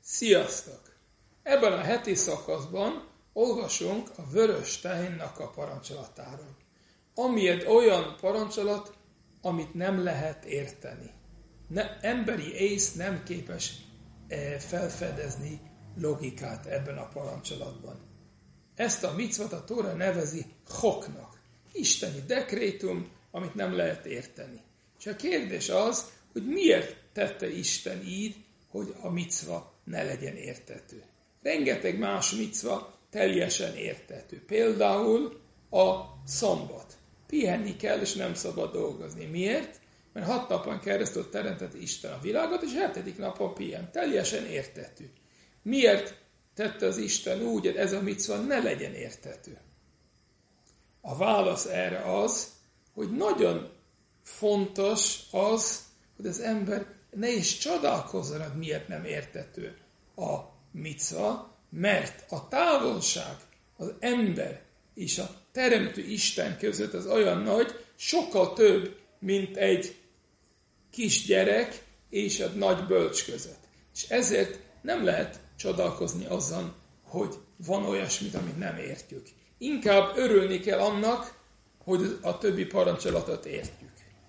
Sziasztok! Ebben a heti szakaszban olvasunk a vörös tehénnek a parancsolatáról. Ami egy olyan parancsolat, amit nem lehet érteni. Emberi ész nem képes felfedezni logikát ebben a parancsolatban. Ezt a micvat a Tóra nevezi choknak. Isteni dekrétum, amit nem lehet érteni. És a kérdés az, hogy miért tette Isten így, hogy a micva ne legyen érthető. Rengeteg más micva teljesen érthető. Például a szombat. Pihenni kell, és nem szabad dolgozni. Miért? Mert 6 napon keresztül teremtette Isten a világot, és 7. napon pihen. Teljesen érthető. Miért tette az Isten úgy, hogy ez a micva ne legyen érthető? A válasz erre az, hogy nagyon fontos az, hogy az ember ne is csodálkozzon, hogy miért nem érthető a micva, mert a távolság az ember és a teremtő Isten között az olyan nagy, sokkal több, mint egy kisgyerek és egy nagy bölcs között. És ezért nem lehet csodálkozni azon, hogy van olyasmit, amit nem értjük. Inkább örülni kell annak, hogy a többi parancsolatot értjük.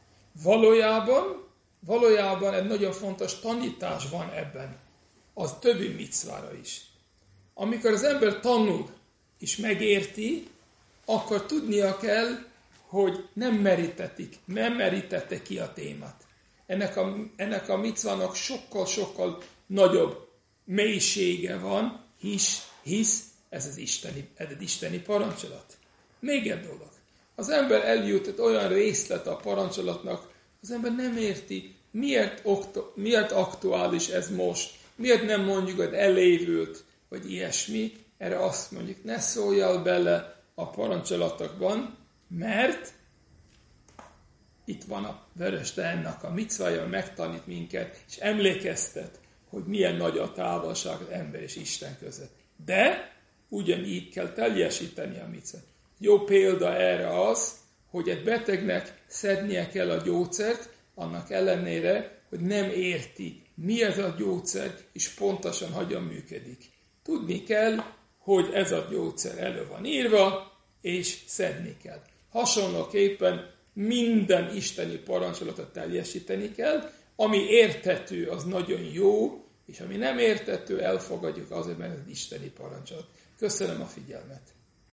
Valójában egy nagyon fontos tanítás van ebben, az többi micvára is. Amikor az ember tanul és megérti, akkor tudnia hogy nem merítette ki a témát. Ennek a micvának sokkal nagyobb mélysége van, hisz ez az isteni parancsolat. Még egy dolog. Az ember eljut egy olyan részlet a parancsolatnak, az ember nem érti, miért aktuális ez most, miért nem mondjuk, hogy elévült, vagy ilyesmi. Erre azt mondjuk, ne szóljál bele a parancsolatokban, mert itt van a vörös tehénnek a micvája, megtanít minket, és emlékeztet, hogy milyen nagy a távolság az ember és Isten között. De ugyanígy kell teljesíteni a micvát. Jó példa erre az, hogy egy betegnek szednie kell a gyógyszert, annak ellenére, hogy nem érti, mi ez a gyógyszer, és pontosan hogyan működik. Tudni kell, hogy ez a gyógyszer elő van írva, és szedni kell. Hasonlóképpen minden isteni parancsolatot teljesíteni kell, ami érthető, az nagyon jó, és ami nem érthető, elfogadjuk azért, mert ez isteni parancsolat. Köszönöm a figyelmet!